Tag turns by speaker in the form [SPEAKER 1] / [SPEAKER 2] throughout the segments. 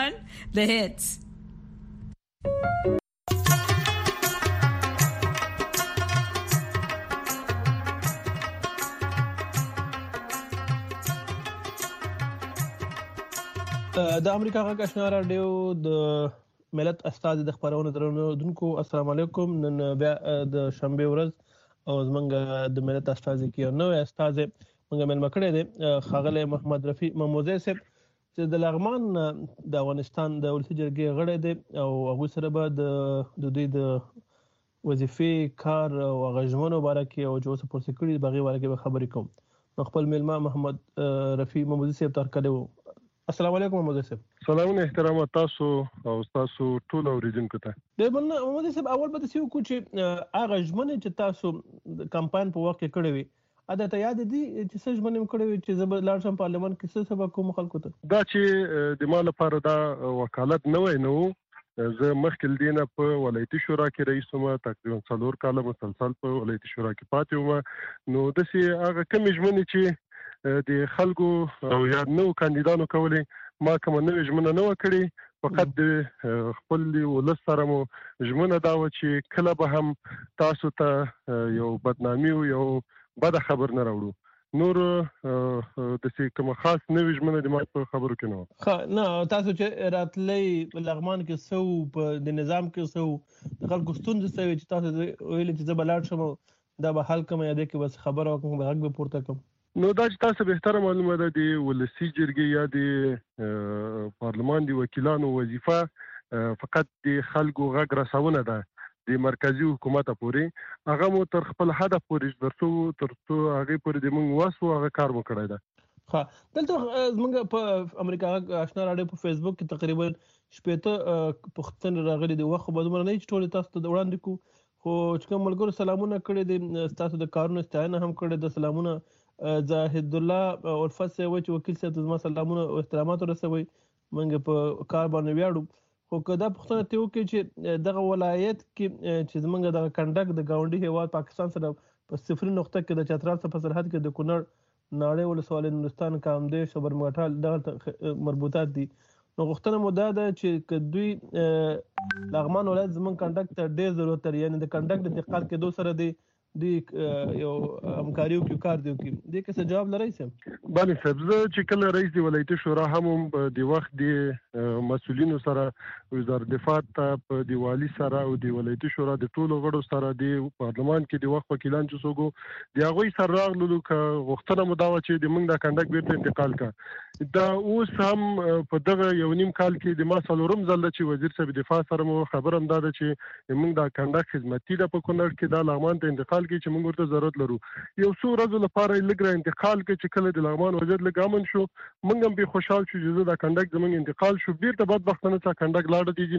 [SPEAKER 1] 91, The Hits.
[SPEAKER 2] د امریکا غږ آشنا رادیو د ملت استاد د خبرونو درنوونکو السلام علیکم. نن بیا د شنبه ورځ او زمونږ د ملت استاد کې نو استاد موږ مل مکړه دي خاغله محمد رفیع مموزه صاحب چې د لغمان د افغانستان د ولسی جرګې غړی دی او هغه سره به د دوی د وظیفې کار او غژمنو بارکه او جو سپورت سکیورټي بغي بارکه خبرې کوم. خپل ملما محمد رفیع مموزه صاحب تر کړو. السلام علیکم محمد صاحب.
[SPEAKER 3] سلام احترام تاسو او تاسو ټول اوریدونکو ته.
[SPEAKER 2] د بل محمد صاحب اول به تاسو کو چې هغه ژمنه چې تاسو د کمپاین په وخت کې کړې وي اته ته یاد دي چې څه ژمنه کړې وي چې زبر لارشم پارلیمان کې څه سبا کوم خلکو ته
[SPEAKER 3] دا چې د مال لپاره دا وکالت نه وای نو زه مخکې دینه په ولایتي شورا کې رئیس وم تقریبا 4 کال مسلسل په ولایتي شورا کې پاتې وم نو د سي هغه کوم ژمنه چې د خلکو او یا نو کاندیدانو کولې ما کوم نوې ژمنه نه وکړي فقط د خپل ولس سره مو ژمنه دا و چې کله به هم تاسو ته یو بدنامي او یو بد خبر نه راوړو. نور د څه کوم خاص نوې ژمنه د ما په خبرو کې نه
[SPEAKER 2] نه تاسو چې راتلې لغمان کې سو په د نظام کې سو د خلکو ستونزې سوي چې تاسو ویل چې زبلات شمو دا به حل کوم یا د کې بس خبره وکم به حق به پورته کوم.
[SPEAKER 3] نو دا چې تاسو به احترام معلومه ده د ولسی جرګې یا د پارلمان دی وکیلانو وظیفه فقط د خلکو غږ رسونه ده د مرکزی حکومت پورې هغه مو تر خپل هدف پورې ترڅو هغه پورې د موږ واسو هغه کار مو کړی ده.
[SPEAKER 2] ها دلته موږ په امریکا آشنا راډیو په فیسبوک کې تقریبا شپږ پښتون راغلي دی وخت به نه چې ټول تاسو ته وړاندې کو خو چې کوم ملګرو سلامونه کړي دي تاسو د کارونو ستاینه هم کړي د سلامونه زاهد الله الفت سه چې وکیل سه زما سلامونه او احترامات رسوي منګ په کار باندې ویاړو خو کدا پښتنه ته وکي چې دغه ولایت کې چې زمونږ د کنډک د گاونډي هیواد پاکستان سره په صفر نقطه کې د چترال څخه سرحد کې د کونړ ناړې ولسوالۍ نورستان کامدیش او برمټال دغه مربوطات دي. نو غوښتنه مو دا ده چې دوی لغمان ولایت زمونږ کنډک ته ډېر ضرورت لري یعنی د کنډک د انتقال کې دوه سره دی یو همکاریو کې کار دی کې د څه جواب لري سم.
[SPEAKER 3] بله صاحب زه چې کله رئیس دی ولایتي شورا هم د وخت د مسولینو سره وزارت دفاع ته په دیوالي سره او د ولایتي شورا د ټولو غړو سره د پارلمان کې د وخت وکیلان چې سوګو د هغه سره راغلو ک غوښتنه مو دا و چې د موږ د کنډک بیرته انتقال کا دا اوس هم په دغه یو نیم کال کې د ما څلورم ځل چې وزیر صاحب دفاع سره مو خبر هم دا چې موږ د کنډک خدمتي د په کونړ کې د لغمان ته انتقال کې چې موږ ورته ضرورت لرو یو څو ورځې لپاره لګره انتقال کې چې کله د لغمان وضعیت لګامن شو موږ هم به خوشحال شو چې د کنډک زموږ انتقال شو بیرته بدبختانه چې کنډک لاړ دي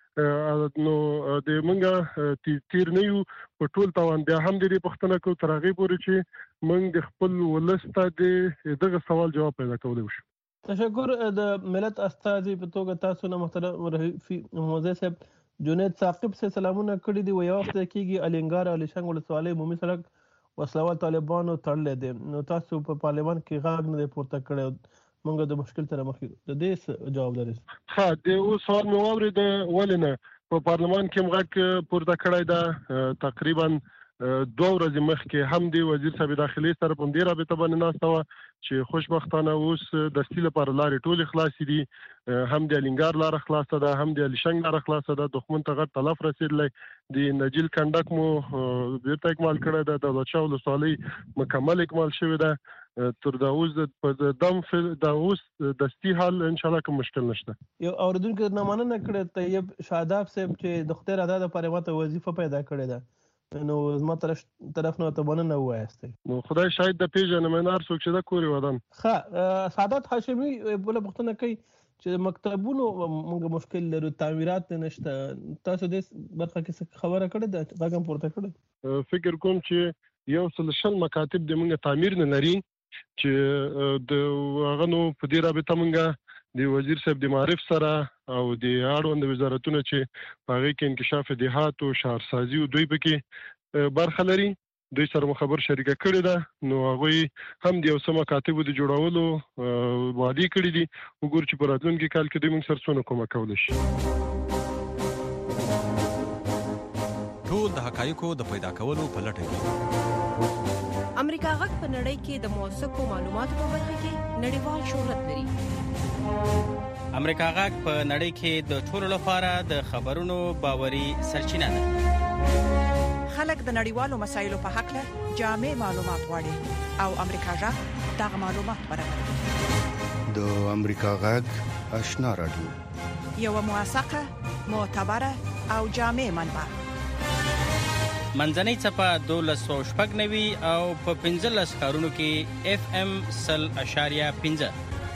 [SPEAKER 3] نه نو د موږ تیر نه یو په ټول توان بیا هم د پښتنه کو ترغه پورې چې موږ د خپل ولسته دغه سوال جواب پیدا کولای شو.
[SPEAKER 2] تشکر د ملت استاذي په توګه تاسو نه محترم رفیع مموزه صاحب جنید ثاقب سے سلامونه کړی دی یو وخت کېږي الینګار او لشنګ ولسوالۍ عمومي سړک وسلوال طالبانو تړلې دي نو تاسو په پارلیمان کې غاګ نه پورته کړی مونږ د مشکل سره مخ د دې جواب لري.
[SPEAKER 3] ها د او سوال مو اورید ولنه په پارلیمان کې مغاک پورته کړی دا تقریبا 2 ورځې مخکې هم دی وزیر صاحب داخلي سره په دې رابطه باندې ناستوه چې خوشبختانه اوس د ستیل پر لارې ټول خلاص دي هم د الینګار لار خلاصه ده هم د لشنګ لار خلاصه ده دښمن ته غټ تلف رسیدلې د نجیل کنډک مو بیرته اکمال کړی ده د دچا ولسوالۍ مکمل اکمال شوی ده تر دا اوس په دم د اوس دستی حال ان شاء الله کوم مشکل نشته.
[SPEAKER 2] یو اوریدونکو نه مننه کړی طیب شاداب صاحب چې د خپل ادا لپاره ماته وظیفه پیدا کړې ده نو زما طرف نه ته باندې نه وایسته
[SPEAKER 3] نو خدای شاید د پیژنه منار څوک چې دا کوري ودان
[SPEAKER 2] ها سعادت هاشمي بل پښتنه کوي چې مکتبونو موږ مشکل لرو تعمیرات نشته تاسو د برخه کې خبره کړې ده راګم پورته کړې
[SPEAKER 3] فکر کوم چې یو سلشل مکاتب د موږ تعمیر نه لري چې د غنو په دې رابطه موږ د وزیر صاحب د معرف سره او د اړوند وزارتونو چې په هغه کې انکشاف دهات او شهرسازي او دوی پکې برخه لري دوی سره خبر شریکه کړې ده نو هغه هم د یو سم کاتب د جوړولو وعده کړې دي وګور چې په راتلونکي کال کې دوی موږ سره څونه کومه کول شي
[SPEAKER 1] ټول د حقایقو د پیدا کولو په لټه کې
[SPEAKER 4] امریکا غږ په نړۍ کې د موثقو معلوماتو په برخه کې نړیوال شهرت لري.
[SPEAKER 5] امریکا غږ په نړۍ کې د ټولو لپاره د خبرونو باوري سرچینه ده.
[SPEAKER 6] خلک د نړیوالو مسایلو په حق له جامع معلومات غواړي او امریکا غږ دغه معلومات برابروي.
[SPEAKER 7] د امریکا غږ آشنا رادیو
[SPEAKER 6] یو موثقه معتبره او جامع منبع
[SPEAKER 5] منځنۍ څپه 1290 او په 15 ښارونو کې FM 100.5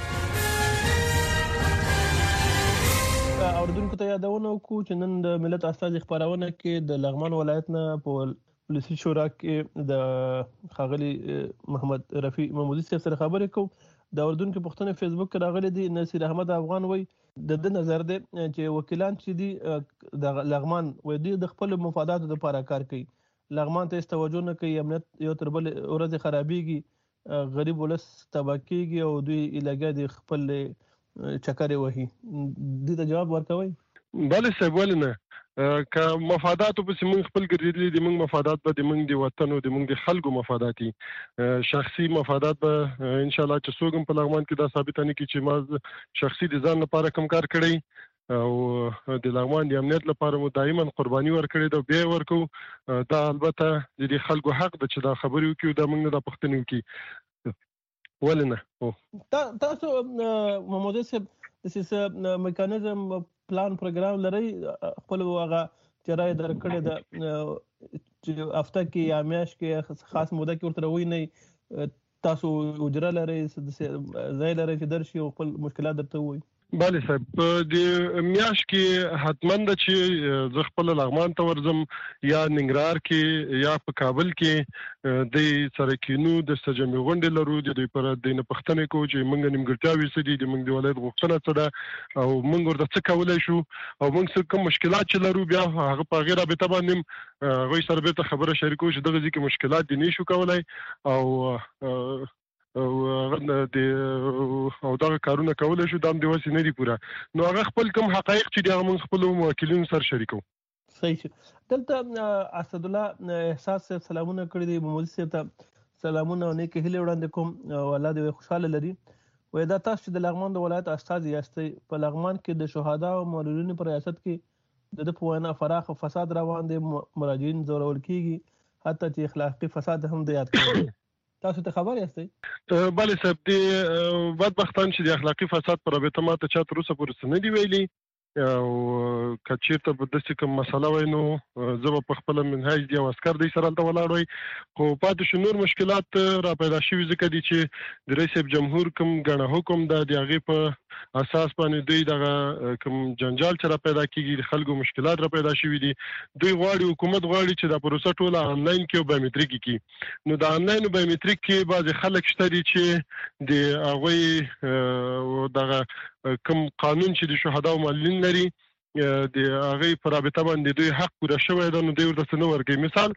[SPEAKER 2] اوردونکو ته یادونه وکړو چې نن د ملت استازي خبرونه کې د لغمان ولایت نه په پولیسي شورا کې د خاغلی محمد رفیع محمودي سره خبرې کوو. د اوردونکو پښتنه فیسبوک کې راغلي دي نصیر احمد افغان وای د نظر دی چې وکیلان چې دي د لغمان وای دي د خپل مفاداتو لپاره کار کوي. لغمان ته توجه نه کوي، امنیت یو تر بل ورځ خرابېږي، غریب ولس تباہ کیږي او دوی لګیا دي خپل چکرې وهي. دې ته جواب ورکوي؟
[SPEAKER 3] بله صاحب ولنه که مفادات په سیمون خپل ګرځېدلي دي، موږ مفادات به د موږ د وطن او د موږ د خلکو مفاداتي شخصي مفادات به ان شاء الله چې څوک په لغمان کې دا ثابت نه کی چې ما شخصي د ځان لپاره کم کار کړی او د لغمان د امنیت لپاره مو دایما قرباني ورکړې ده، بیا ورکو. دا البته د خلکو حق ده چې دا خبرې وکړي، دا موږ نه د پښتنې وکړي ولنه.
[SPEAKER 2] تاسو محمود صاحب د میکانیزم پلان پروګرام لري خپل هغه چرای درکړې ده چې هفته کې یا میاشت کې خاص موده کې ورته وای نه تاسو اجره لري ځای لري چې درشي او خپل مشکلات درته وای؟
[SPEAKER 3] بله صاحب د میاشت کې حتما ده چې زه خپل لغمان ته ورځم یا ننګرهار کې یا په کابل کې د سره کینو د سجمې غونډې لرو د دوی پر د نه پښتنې کو چې موږ نیمګړتیاوې څه دي د موږ د ولایت غوښتنه څه ده او موږ ورته څه کولای شو او موږ څه کوم مشکلات چې لرو بیا هغه په غیر رابطه باندې هغوی سره بیرته خبره شریکو چې دغه ځکه مشکلات دي نه شو کولای او دا کارونه کولای شو دام دی وسی نه دی پورا. نو هغه خپل کوم حقایق چې دی هغه خپل موکلینو سره شریکو.
[SPEAKER 2] صحیح. دلته اسد الله احساس سلامونه کړی دی، محمود صاحب ته سلامونه او نیک هیله وړاندې کوم او الله دې خوشاله لري. وای دا تاسو د لغمان د ولایت استازي یاستئ، په لغمان کې د شهدا او معلولینو پر ریاست کې د په وینا فراخ فساد روان دي، مراجعین زورول کیږي، حتی چې اخلاقی فساد هم د یاد کړي. تاسو ته خبر یاستئ؟
[SPEAKER 3] بله صاحب د بدبختان چې د اخلاقی فساد پر رابطه ماته چا تر اوسه پورې نه دی ویلي او که چېرته به داسې کوم مسله وای نو زه به په خپله منهج دي او عسکر دی سره هلته ولاړ وای. خو پاتې شو نور مشکلات را پیدا شوي ځکه دي چې د رئیس جمهور کوم ګڼه حکم ده د هغې په اساس باندې دوی دغه کوم جنجال چې را پیدا کېږي د خلکو مشکلات را پیدا شوي دي. دوی غواړي حکومت غواړي چې دا پروسه ټوله آنلاین کې او بایومټریک کړي. نو د آنلاین او بایومټریک کې بعضې خلک شته دي چې د هغوی دغه کوم قانون چې د شهدا او معلولین لري د هغې په رابطه باندې دوی حق پوره شوی ده نو دوی ورته څه نه ورکوي. مثال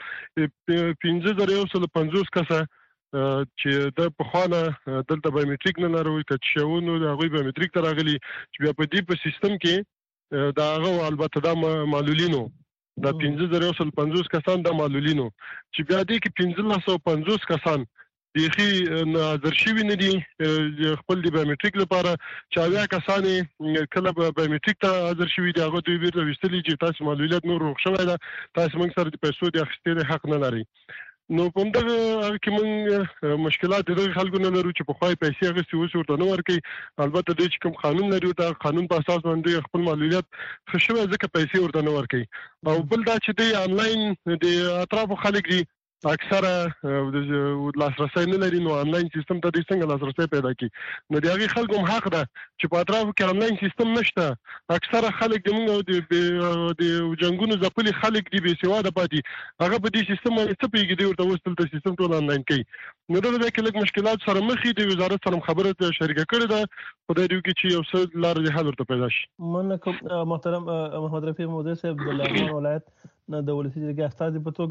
[SPEAKER 3] 15,150 کسه چې د پخوانه دلته بایومټریک نه لري که شوو نو د هغوی بایومټریک ته راغلي چې بیا په دې په سیستم کې د هغه البته دا معلولینو دا 15,150 کسان د معلولینو چې بیا دې کې 1,550 کسان بیخي حاضر شوي نه دي خپل د بایومټریک لپاره چې 80 کسان کله بایومټریک ته حاضر شوي دي هغه دوی بیرته ویستلي چې تاسو معلولیت نور روغ شوی ده، تاسو موږ سره د پیسو د اخیستلو حق نه لرئ. نو په همدغه کې موږ مشکلات د دغه خلکو نه لرو چې پخوا یې پیسې اخیستې اوس ورته نه ورکوي. البته دوی چې کوم قانون لري دا قانون په اساس باندې خپل معلولیت ښه شوی ځکه پیسې ورته نه ورکوي. او بل دا چې دوی آنلاین د اطرافو خلک دي اکثره لاسرسی نه لري نو آنلاین سیستم ته دوی څنګه لاسرسی پیدا کړي. نو د هغې خلکو هم حق ده چې په اطرافو کې آنلاین سیستم نشته. اکثره خلک د موږ د جنګونو ځپلي خلک دي بې سواده پاتې هغه په دې سیستم باندې څه پوهېږي دوی ورته اوس دلته سیستم ټول آنلاین کوي. نو دغه ځای کې لږ مشکلات سره مخ دي. د وزارت سره خبره شریکه کړې ده، خدای دې وکړي چې یو څه لاره د حل ورته پیدا شي.
[SPEAKER 2] مننه کوم محترم محمد رفیع محمودي صاحب د لغمان ولایت نه د ولسي جرګې استازي په توګه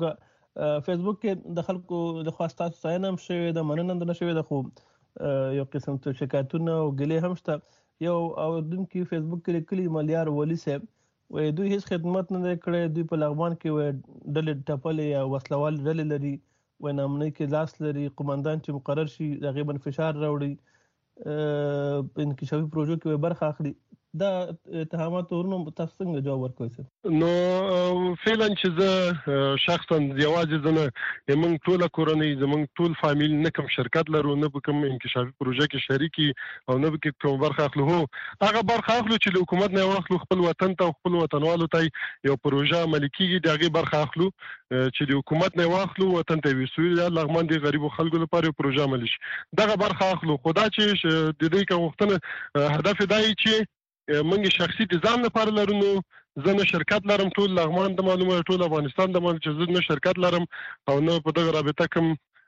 [SPEAKER 2] فیسبوک کې د خلکو د خواستاسو ستاینه هم شوې ده، مننه هم نه شوې ده، خو یو قسم څه شکایتونه او ګیلې هم شته. یو اورېدونکي فیسبوک کې لیکلي ملیار ولی صاحب وایي دوی هیڅ خدمت نه دی کړی، دوی په لغمان کې وایي ډلې ټپلې یا وسلوال ډلې لري، وایي نامنۍ کې لاس لري، قومندان چې مقرر شي هغې باندې فشار راوړي، په انکشافي پروژو کې وایي برخه اخلي. دا اتهامات ورونو تاسو څنګه جواب ورکوئ؟
[SPEAKER 3] نو فعلا چې زه شخصا یوازې زه نه موږ ټوله کورنۍ زموږ ټول فامیل نه کوم شرکت لرو، نه به کوم انکشافي پروژه کې شریکي او نه به کوم برخه اخلو. هو هغه برخه اخلو چې له حکومت نه واخلو، خپل وطن ته او خپل وطنوالو ته یو پروژه عملي کیږي د هغې برخه اخلو، چې د حکومت نه واخلو وطن ته ویسو یا لغمان د غریبو خلکو لپاره یو پروژه عملي شي، دغه برخه اخلو. خو دا چې د دې کوم وختونه هدف دا وي چې منګ شخصي د ځان لپاره لرو. نو زه نه شرکت لرم، ټول لغمان د معلومه ټول افغانستان د معلومه چې زه نه شرکت لرم او نه په دغه رابطه کوم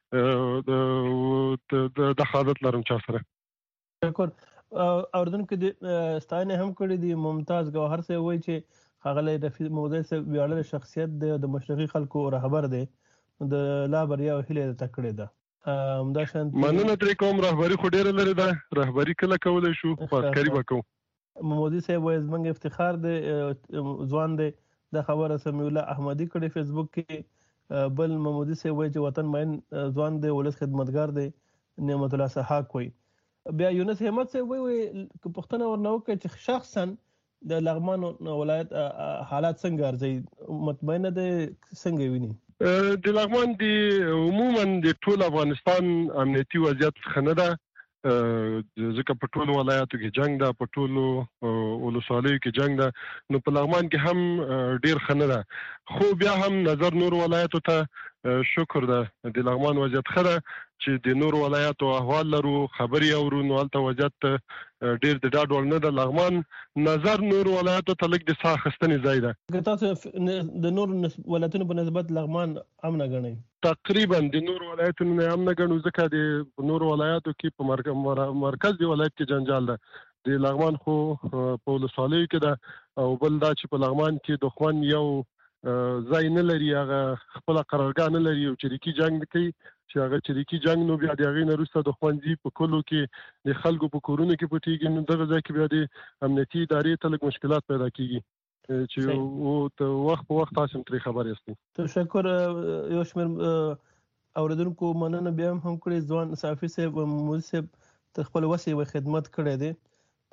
[SPEAKER 3] د حالت لرم چا سره.
[SPEAKER 2] شکر. اوردونکو د ستاینه هم کړې دي. ممتاز ګوهر صاحب وایي چې ښاغلی رفیع موضوع صاحب ویاړلی شخصیت دی، د مشرقي خلکو رهبر دی، د لا بریا او هیله یې کړې ده. همداشان
[SPEAKER 3] مننه ترې کوم. رهبري خو ډېره لرې ده، رهبري کله کولی شو، خو عسکري به کوو.
[SPEAKER 2] مودي صاحب وایي زموږ افتخار دی، ځوان دی. دا خبره سمیع الله احمدي کړې فیسبوک کې. بل مودي صاحب وایي چې وطن مین ځوان دی، ولس خدمتګار دی. نعمت الله سحاق وایي. بیا یونس احمد صاحب وایي که پوښتنه ورنه وکړئ چې شخصا د لغمان ولایت حالات څنګه ارزوي، مطمئنه دی څنګه ویني؟
[SPEAKER 3] د لغمان د عموما د ټول افغانستان امنیتي وضعیت ښه نه ده، ځکه په ټولو ولایاتو کې جنگ ده، په ټولو ولسوالیو کې جنگ ده. نو په لغمان کې هم ډیر ښه نه ده، خو بیا هم نظر نور ولایاتو ته شکر ده. د لغمان وضعیت ښه ده چې د نور ولایاتو احوال لرو، خبرې اورو، نو هلته وضعیت ډیر د ډاډ وړ نه ده. لغمان نظر نور ولایاتو ته لږ د ساه اخیستنې ځای ده.
[SPEAKER 2] که تاسو د نور ولایتونو په نسبت لغمان امنه ګڼئ؟
[SPEAKER 3] تقریبا د نور ولایتونو نه امنه ګڼو، ځکه د نور ولایاتو کې په مرکز دی ولایت کې جنجال ده. د لغمان خو په ولسوالیو کې ده، او بل دا چې په لغمان کې دښمن یو ځای نه لري، هغه خپل قرارګاه نه لري، او چریکي جنگ کوي چې هغه چریکي جنگ نو بیا د هغې نه وروسته دښمن ځي په کلو کې د خلکو په کورونو کې پټېږي. نو دغه ځای کې بیا د امنیتي ادارې ته لږ مشکلات پیدا کېږي چې وخت په وخت تاسو هم ترې خبر یاستئ.
[SPEAKER 2] تشکر. یو شمېر اورېدونکو مننه بیا هم کړې. ځوان صحافي صاحب مودي صاحب تر خپل وسې خدمت کړی دی.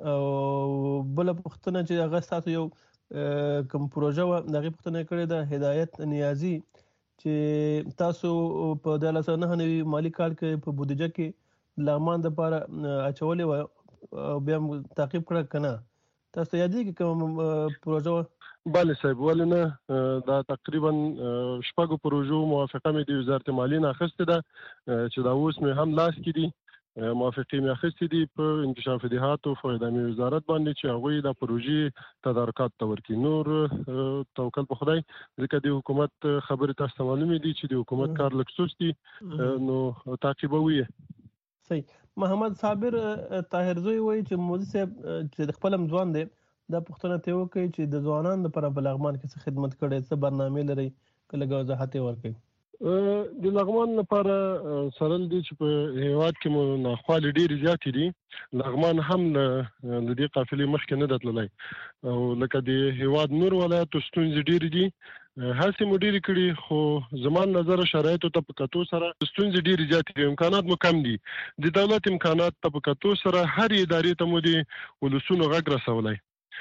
[SPEAKER 2] او بله پوښتنه چې هغه ستاسو یو کوم پروژه وه د هغې پوښتنه یې کړې ده، هدایت نیازي، چې تاسو په 2009 مالي کال کې په بودیجه کې لغمان دپاره اچولې وه او بیا تعقیب کړه که نه؟ تاسو یادېږي کوم پروژه وه؟
[SPEAKER 3] بله صاحب، ولې نه. دا تقریبا شپږو پروژو موافقه مې د وزارت مالیې نه اخیستې ده، چې دا اوس مې هم لاس کې دي. موافقې مې اخیستې دي په انکشاف دهاتو په ادامي وزارت باندې، چې هغوی دا پروژې تدارکات ته ورکړي. نور توکل په خدای، ځکه د حکومت خبرې تاسو ته معلومې دي چې د حکومت کار لږ سست دي، نو تعقیبوي یې.
[SPEAKER 2] صحیح. محمد صابر طاهرزوی وایي چې مودي صاحب چې د خپل هم ځوان دی، دا پوښتنه ته وکړئ چې د ځوانانو لپاره په لغمان کې څه خدمت کړی، څه برنامې لرئ، که لږ وضاحت یې ورکړئ.
[SPEAKER 3] د لغمان لپاره سرل دي چې په هیواد کې مو ناخوالې ډېرې زیاتې دي. لغمان هم له دې قافلې مخکې نه ده تللی، او لکه د هیواد نور ولایاتو ستونزې ډېرې دي، هڅې مو ډېرې کړي، خو زما نظر شرایطو ته په کتو سره ستونزې ډېرې زیاتې دي، امکانات مو کم دي. د دولت امکانات ته په کتو سره هر ادارې ته مو د ولسونو غږ رسولی،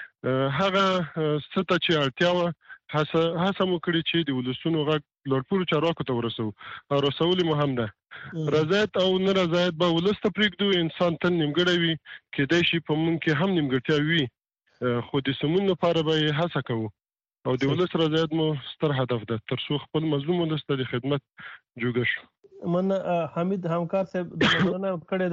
[SPEAKER 3] هغه څه ته چې اړتیا وه هڅه مو کړې چې د ولسونو غږ لوړپوړو چارواکو ته ورسوو، او رسولې مو هم ده. رضایت او نه رضایت به ولس ته پرېږدو. انسان تل نیمګړی وي، کیدای شي په موږ کې هم نیمګړتیا وي، خو د سمون لپاره به یې هڅه کوو، او د ولس رضایت مو ستر هدف ده، تر څو خپل مظلوم ولس ته د خدمت جوګه شو.
[SPEAKER 2] من حمید همکار صاحب د مننه کړې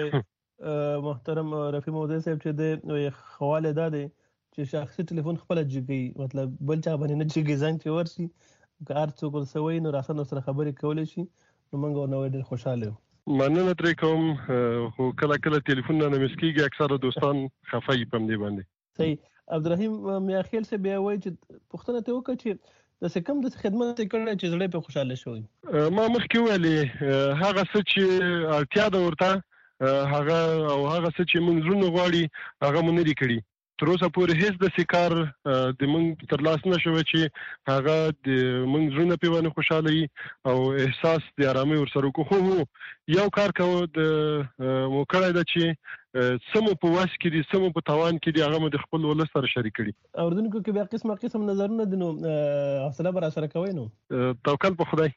[SPEAKER 2] ده. محترم رفیع موضوع صاحب چې د خواله دا دی چې شخصي ټلیفون خپل جګي، مطلب بل چا باندې نه جګي، زنګ چې ورشي که هر څوک ورسوي نو راسره سره خبرې کولی شي، نو موږ ورنه ډېر خوشحاله یو.
[SPEAKER 3] مننه ترې کوم، خو کله کله ټلیفون نه مس کېږي، اکثره دوستان خفه یي په همدې باندې.
[SPEAKER 2] صحیح. عبدالرحیم میاخیل صاحب بیا وایي چې پوښتنه ته وکړه چې د کوم د خدمت کړي چې زړه په خوشاله شوی.
[SPEAKER 3] ما مخکې ویلې هغه څه چې اړتیا ده ورته هغه او هغه څه چې موږ زړه غواړي هغه مونږ لري کړی. تر اوسه پورې هیڅ د سکار د موږ تر لاس نه شوی چې هغه د موږ زړه په ونه خوشاله وي او احساس د آرامۍ ورسره کو. خو یو کار کوو د مو کړی ده چې سمو په واس کې دي سمو په توان کې دي هغه د خپل ولس سره شریک کړي.
[SPEAKER 2] اوردونکو کې بیا قسم نظرونه دي نو حوصله بر سره کوي نو
[SPEAKER 3] توکل په خدای.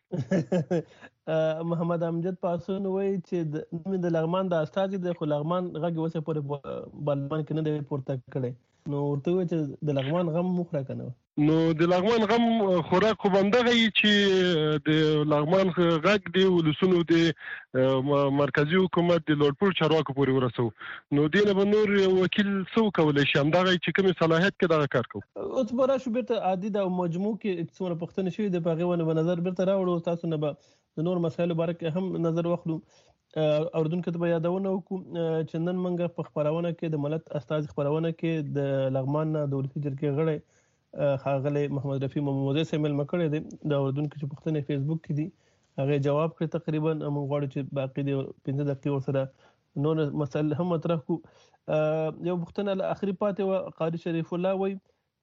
[SPEAKER 2] محمد امجد پاسون وایي چې د لغمان د استاد د خو لغمان غږ وسه پورې بلبان کې نه دی پورته کړي نو ورته وایي چې د لغمان غم مخره کنه.
[SPEAKER 3] نو د لغمان غم خوراک خو بندغه چې د لغمان غږ دی ولسونو د مرکزی حکومت د لوړپوړ چارواکو پورې ورسو نو دینه به نور وکیل سو کولای شي همدغه چې کوم صلاحیت کې دغه کار کوي.
[SPEAKER 2] اوس برا شو بیرته عادي د مجموع کې څومره پښتنه شوی د باغونه په نظر بیرته راوړو تاسو نه به د نور مسایلو باره کې هم نظر واخلو. اوردونکو ته یادونه وکړو چې نن موږ په خبرونه کې د ملت استاد خبرونه کې د لغمان د ولسی جرګې غړي ښاغلی محمد رفیع محمودي سیمل مکړی دی. د اوردونکو چې پښتنه فیسبوک کې دي هغه جواب کړی تقریبا موږ غواړو چې باقي د 15 دقیقې ورسره نور مسایل هم مطرح کو. یو پښتنه اخري پاتې و قاری شریف الله وایي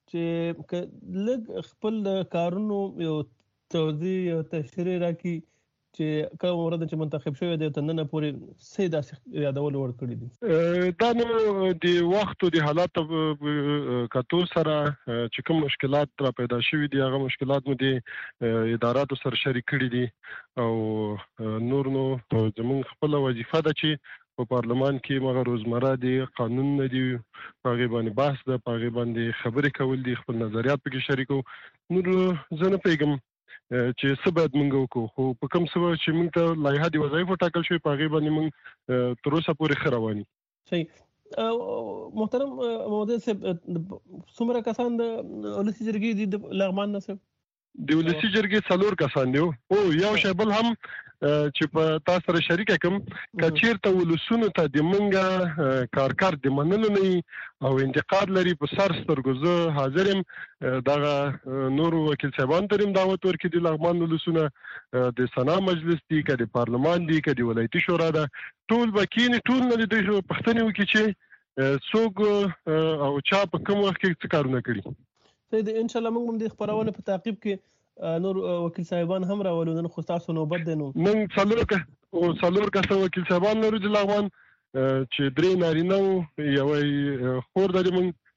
[SPEAKER 2] چې لږ خپل کارونو یو توضیح او تشریح راکړي چې کوم ورته چې منتخب شوی دی تننه پورې سیدا یادول ور کړی دي.
[SPEAKER 3] دا نو د وخت او د حالات کتو سره چې کوم مشکلات را پیدا شوي دي هغه مشکلات مو د اداراتو سره شریک کړي دي او نور نو زموږ خپل وظیفه ده چې په پارلمان کې مغه روزمره دي قانون نه دي هغه باندې بحث ده هغه باندې خبرې کول دي خپل نظریات پکې شریکو. نور زه نه پیګم چې څه باید موږ وکړو خو په کوم څه چې موږ ته لایحه د وظایفو ټاکل شوی په هغې باندې موږ تر اوسه پورې ښه روان یو.
[SPEAKER 2] صحیح. محترم محمودي صاحب څومره کسان د ولسي جرګې دي د لغمان نه صاحب؟
[SPEAKER 3] د ولسي جرګې 4 کسان دي او یو شی بل هم چې په تاسو سره شریک کوم کچیرته ولسونو ته د منګه کارکار د منلو نه او انتقاد لري په سر سترګو زه حاضر يم دغه نور وکیل صاحبان تریم دعوت ورکړي د لغمان ولسونه د سنا مجلس دی که د پارلمان دی که د ولایتي شورا ده ټول بکینی ټول نه د پښتنې وکړي چې څوک او چا په کوم وخت کې څه کارونه کړي.
[SPEAKER 2] ان شاء الله موږ هم د خبرونه په تعقیب کې نور وکیل صاحبان هم راولو نن خو تاسو نوبت دی نو
[SPEAKER 3] نن څلور کسه وکیل صاحبان لرو د لغمان چې 3 نارینه یو خور د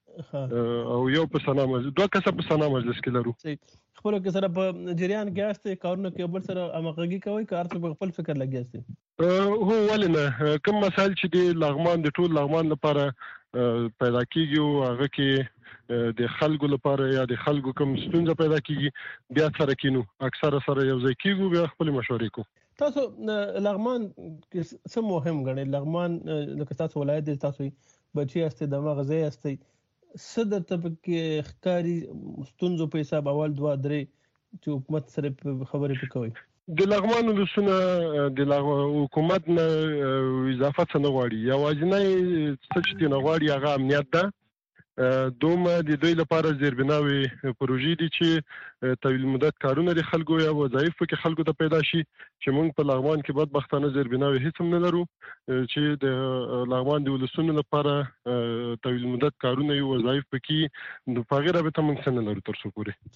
[SPEAKER 3] موږ او یو په سنا مجلس 2 کسه په سنا مجلس کې لرو.
[SPEAKER 2] خپل کې سره په جریان کې استه کارونه کې بل سره امغږی کوي کار څه په خپل فکر لګیاسته
[SPEAKER 3] هو ولنه کوم مسائل چې د لغمان د ټول لغمان لپاره پیدا کیږي او هغه کې د خلکو لپاره یا د خلکو کوم ستونزه پیدا کیږي بیا سره کینو اکثر سره یو ځای کیږو بیا خپل مشورې کو.
[SPEAKER 2] تاسو لغمان کې څه مهم غنئ؟ لغمان لکه تاسو ولایت دي تاسو بچي استه دماغ ځای استه صدر طبقه ښکاری ستونزو په حساب اول 2-3 چې حکومت سره خبرې وکوي.
[SPEAKER 3] د لغمان ولسونه د حکومت نه اضافه څه نه غواړي یوازینی څه چې نه غواړي هغه امنیت ده. دومره د دوی لپاره زیربناوي پروژې دي چې طویل مدت کارونه د خلکو یا وظایف کې خلکو ته پیدا شي چې موږ په لغمان کې بدبختانه زیربناوي هیڅ هم نه لرو چې د لغمان د ولسونو لپاره طویل مدت کارونه یو وظایف کې د پاغه رابطه موږ څنګه لرو تر څو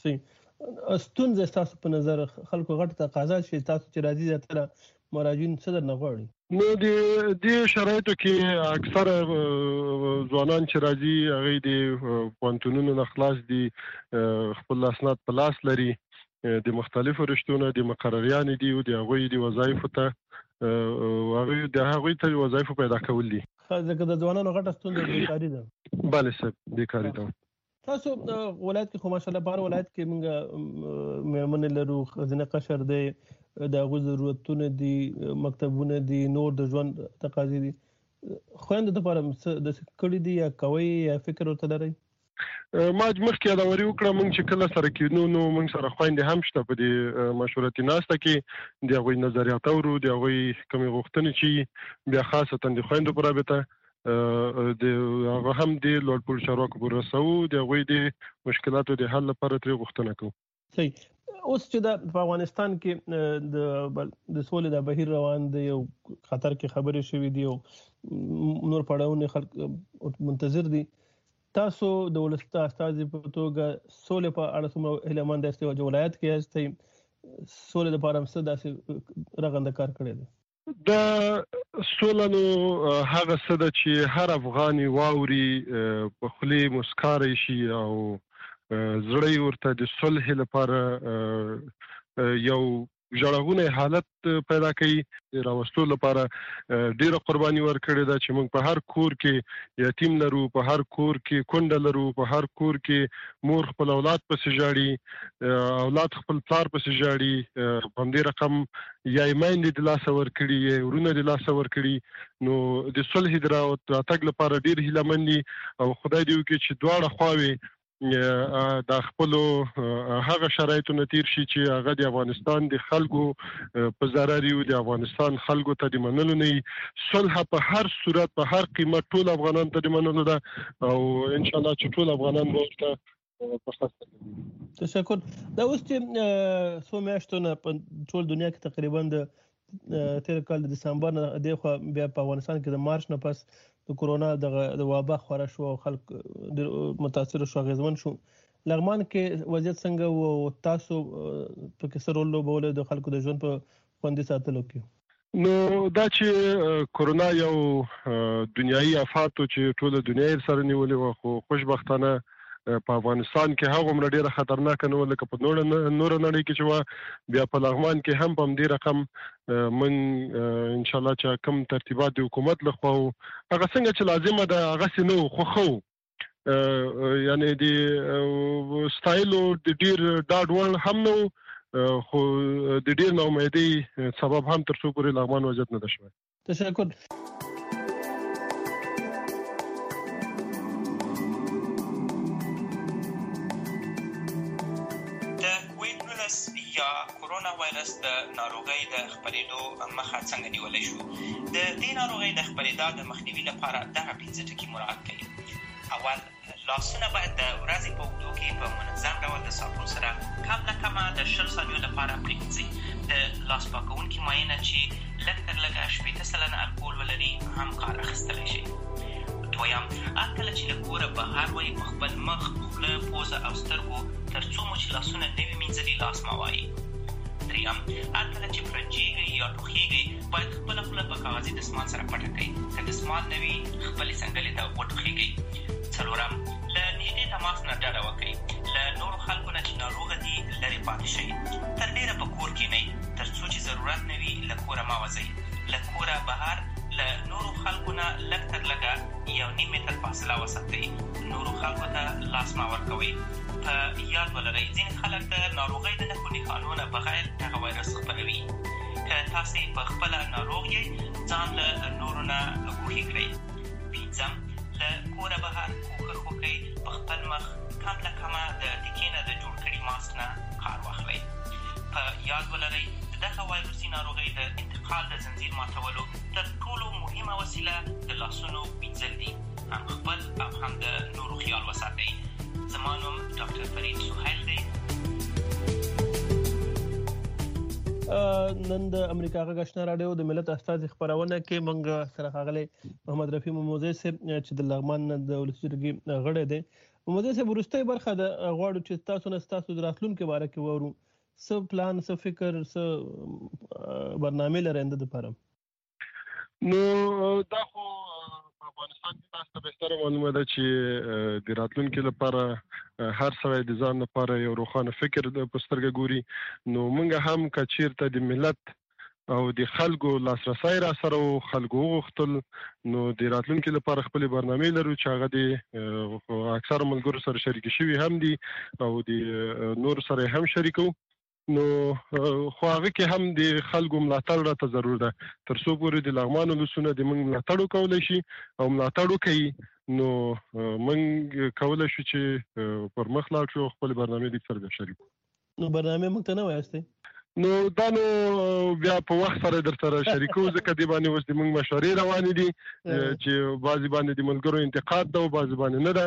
[SPEAKER 3] پورې.
[SPEAKER 2] ستونزه تاسو په نظر خلکو غټ تقاضا شي تاسو چې راځي زیاتره مراجعین صدر نه غواړي؟
[SPEAKER 3] نو د دې شرایطو کې اکثر ځوانان چې راځي هغه د پوهنتونونو نه خلاص دي خپل اسناد په لاس لري د مختلفو رشتونو د مقرریان دي او د هغوی د وظایفو ته هغوی د هغوی ته وظایفو پیدا کول دي.
[SPEAKER 2] ځکه د ځوانانو غټه ستونزه بیکاري ده.
[SPEAKER 3] بله صاحب بیکاري ده.
[SPEAKER 2] تاسو ولایت کې خو ماشاءالله بهر ولایت کې موږ مېرمنې لرو خزینه قشر دی د هغوی ضرورتونه دي مکتبونه دي نور د ژوند تقاضې دي خویندو دپاره د کړي دي یا کوئ یا فکر ورته لرئ؟
[SPEAKER 3] ما مخکې یادوري وکړه موږ چې کله سره کېنو نو موږ سره خویندې هم شته په دې مشورتي ناسته کې د هغوی نظریات اورو د هغوی کومې غوښتنې چې بیا خاصتا د خویندو په رابطه د هغه هم د لوړپوړ چارواکو پورې رسوو د هغوی د مشکلاتو د حل لپاره ترې غوښتنه کوو.
[SPEAKER 2] صحیح. اوس چې په افغانستان کې د سولې د بهیر روان دی او خطر کې خبرې شوې دي او نور پړاوونه خلک منتظر دي، تاسو د ولسمشر استازي په توګه سولې په اړه څومره هیله مند یاست او ولایت کې یاست سولې لپاره څه داسې رغنده کار کړی دی؟
[SPEAKER 3] د سولانو هغه څه ده چې هر افغاني واوري په خولې مسکاره شي او زړه ورته د صلح لپاره یو ژړغونی حالت پیدا کوي. راوستلو لپاره ډیره قرباني ورکړې ده چې موږ په هر کور کې یتیم لرو، په هر کور کې کونډه لرو، په هر کور کې مور خپل اولاد پسې ژاړي، اولاد خپل پلار پسې ژاړي، په همدې رقم یا یې میندې د لاسه ورکړي یا وروڼه د لاسه ورکړي. نو د صلح د راتګ لپاره ډیر هیله مند دي او خدای دې وکړي چې دواړه خواوې د خپلو هغه شرایطو نه تیر شي چې هغه د افغانستان د خلکو په ضرر وي، د افغانستان خلکو ته د منلو نه وي. صلح په هر صورت په هر قیمت ټول افغانان ته د منلو ده او ان شاء الله چې ټول افغانان به ورته پخښته کوي.
[SPEAKER 2] تشکر. دا اوس چې څو میاشتو نه په ټول دنیا کې تقریبا د تیر کال د دسمبر نه دغه بیا په افغانستان کې د مارچ نه پس د کورونا د وبا خوره شو او خلک متاثر شو، غزمن شو. لغمان کې وضعیت څنګه او تاسو په کې سره لوبول د خلکو د ژوند په خوندي ساتلو کې؟
[SPEAKER 3] نو دا چې کورونا یو دنیایي آفات چې ټول دنیا سره نیولې و، خو خوشبختانه په افغانستان کې هغه عمر ډیره خطرناک نه و لکه په نور نړۍ کې چې بیا په لغمان کې هم په دې رقم من ان شاء الله چې کوم ترتیبات د حکومت لخوا هغه څنګه چې لازمه ده هغه سينو خو یعنی د سټایلو د ډیر ډاډ ور هم نو خو د ډیر نو امیدي سبب هم تر څو پورې لغمان وضعیت نه ده شوی.
[SPEAKER 2] تشکر.
[SPEAKER 8] کورونا وایرس د ناروغۍ د خپرېدو مخه څنګه نیولی شو؟ د دې ناروغۍ د خپرېدا د مخنیوي لپاره دغه 5 ټکي مراعات کړئ. اول، لاسونه باید د ورځې په اوږدو کې په منظم ډول د صابون سره کم نه کمه د 20 ثانیو لپاره پرېمنځئ. د لاس پاکوونکي مایع نه چې لږ تر لږه 80% الکول ولري هم کار اخیستلی شي. دویم، کله چې له کوره بهر وئ په خپل مخ، خوله، پوزه او سترګو تر څو مو چې لاسونه نه وي مینځلي لاس مه وایئ. دریم، کله چې پرنجېږئ یا ټوخېږئ باید خپله خوله په کاغذي دستمال سره پټه کړئ. که دستمال نه وي خپلې څنګلې ته وټوخېږئ. څلورم، له نږدې تماس نه ډډه وکړئ. له نورو خلکو نه چې ناروغه دي لرې پاتې شئ. تر ډېره په کور کښېنئ تر څو چې ضرورت نه وي له کوره مه وځئ. له کوره بهر له نورو خلکو نه لږ تر لږه 1.5 متر فاصله وساتئ. نورو خلکو ته لاس مه ورکوئ. په یاد ولرئ ځینې خلک د ناروغۍ د نښو نښانو نه بغیر دغه وایرس خپروي. که تاسې په خپله ناروغ یې ځان له نورو نه ګوښې کړئ. 5م، له کوره بهر کوښښ وکړئ په خپل مخ کم له کمه د ټیکې نه د جوړ کړي ماسک نه کار واخلئ. په یاد ولرئ د دغه وایرسي ناروغۍ د انتقال د زنځیر ماتولو تر ټولو مهمه وسیله د لاسونو مینځل دي. هم خپل او هم د نورو خیال وساتئ. زما نوم ډاکټر فرید سهیل دی.
[SPEAKER 2] نن د امریکا غږ آشنا راډیو د ملت استازي خبرونه کې موږ سره ښاغلی محمد رفیع موموزی صاحب چې د لغمان د ولسي جرګې غړی دی. موموزی صاحب، وروستۍ برخه د غواړو چې تاسو نه ستاسو د راتلونکي باره کې واورو. څه پلان، څه فکر، څه برنامه لرئ د لپاره؟
[SPEAKER 3] نو دا خو په افغانستان کې تاسو ته بهتره معلومه ده چې د راتلونکي لپاره هر سړی د ځان لپاره یو روښانه فکر په سترګه ګوري. نو موږ هم که چیرته د ملت او د خلکو لاسرسی را سره او خلکو وغوښتل نو د راتلونکي لپاره خپلې برنامې لرو چې هغه د اکثره ملګرو سره شریکې شوي هم دي او د نور سره هم شریکو. نو خو هغه کې هم د خلکو ملاتړ راته ضرور ده. تر څو پورې د لغمان ولسونه د موږ ملاتړ وکولی شي او ملاتړ وکوي نو موږ کولی شو چې پر مخ لاړ شو، خپل برنامې د سره شریکو.
[SPEAKER 2] نو برنامه موږ ته نه وایاستئ؟
[SPEAKER 3] نو دا نو بیا په وخت سره در سره شریکو، ځکه دی باندې اوس د موږ مشورې روانې دي چې بعضې باندې د ملګرو انتقاد ده او بعضې باندې نه ده.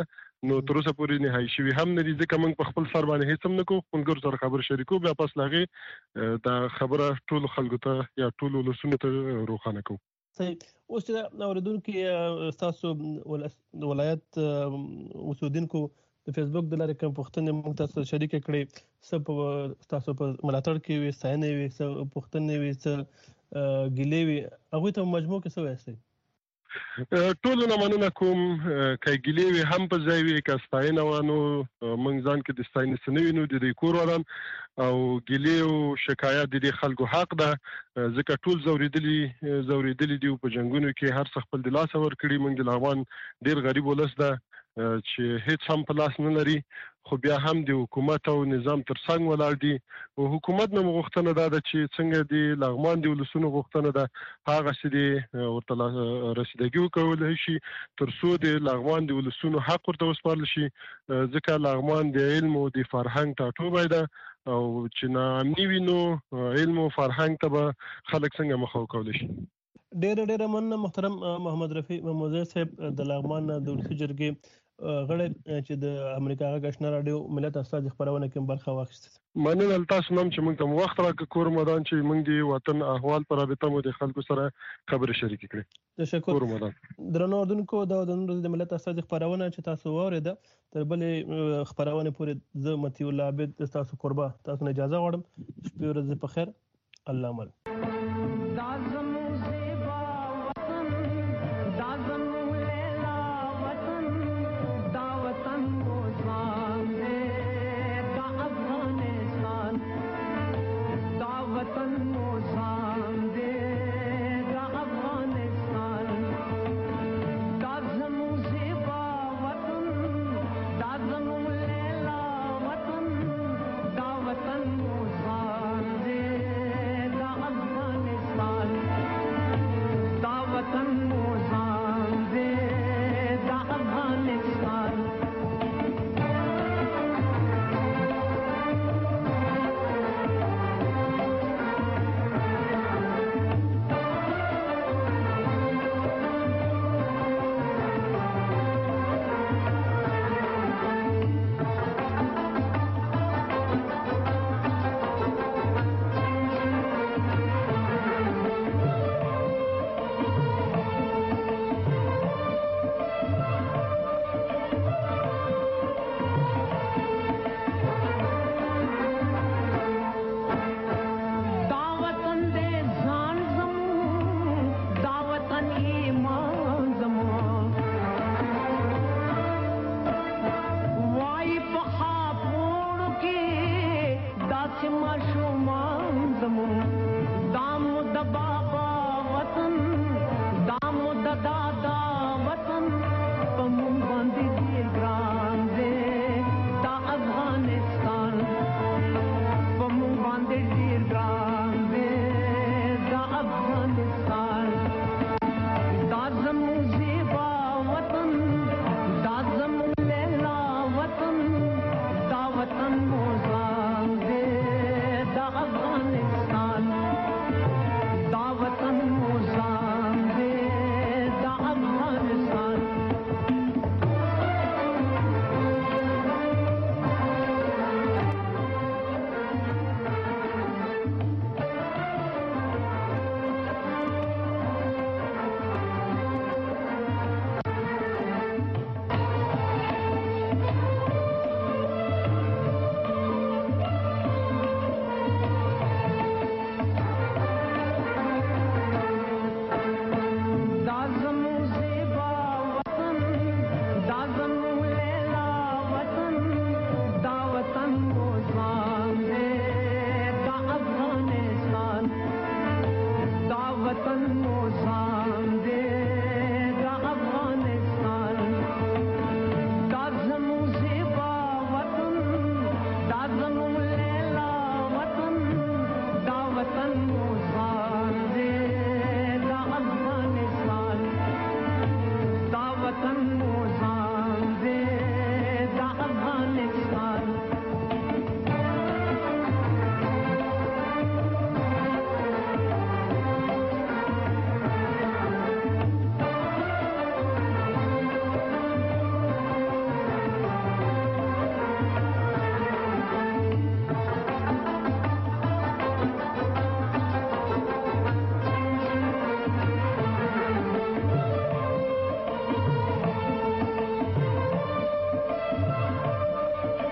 [SPEAKER 3] نو تر اوسه پورې نهایی شوی هم نه دي، ځکه موږ په خپل سر باندې هیڅ هم نه کوو، خپلګر سره خبر شریکو، بیا پس لاغې دا خبره ټول خلکو ته یا ټول ولسونو ته روښانه کوو.
[SPEAKER 2] صحیح. اوس چې اوریدونکو تاسو ولایت اوسیدونکو د فیسبوک د لارې کوم پوښتنې موږ تاسو شریک کړې، څه په تاسو په ملاتړ کې وي، ستاینې وي، څه پوښتنې وي، څه ګیلې وي، هغوی ته مجموع کې څه وایاستئ؟
[SPEAKER 3] ټولو نه مننه کوم، که ګیلې وي هم په ځای وي، که ستاینه وه نو موږ ځان کې د ستاینې څه نه وینو، د دې کور ولان او ګیلې او شکایت د دې خلکو حق ده، ځکه ټول زورېدلي دي په جنګونو کې، هر څه خپل د لاسه ورکړي. موږ د لغمان ډېر غریب ولس ده چې هیڅ هم په لاس نه لري، خو بیا هم د حکومت او نظام تر څنګ ولاړ دي. او حکومت نه غوښتنه ده چې څنګه د لغمان د ولسونو غوښتنه ده هغه چې ورته رسیدګي وکولای شي تر څو د لغمان د ولسونو حق ورته وسپارل شي، ځکه لغمان د علم او د فرهنګ ټاټوبی ده، او چې ناامني وي نو علم او فرهنګ ته به خلک څنګه مخه وکولی شي.
[SPEAKER 2] ډېره مننه محترم محمد رفیع محمودزی صاحب د لغمان د ولسي جرګې غړی چې د امریکا غږ آشنا راډیو ملت استازي خپرونه کې برخه واخیسته.
[SPEAKER 3] مننه تاسو نوم چې موږ ته وخت راکړ، کور مدان چې موږ د وطن احوال پر رابطه مو د خلکو سره خبرې شریک کړې.
[SPEAKER 2] تشکر.
[SPEAKER 3] کور مدان.
[SPEAKER 2] درنو اوردونکو د ملت استازي خپرونه چې تاسو واوریده، تر بلې خپرونه پورې زه متي الله عابد تاسو قربا تاسو اجازه غواړم. شپه ورځ په خیر. الله مل.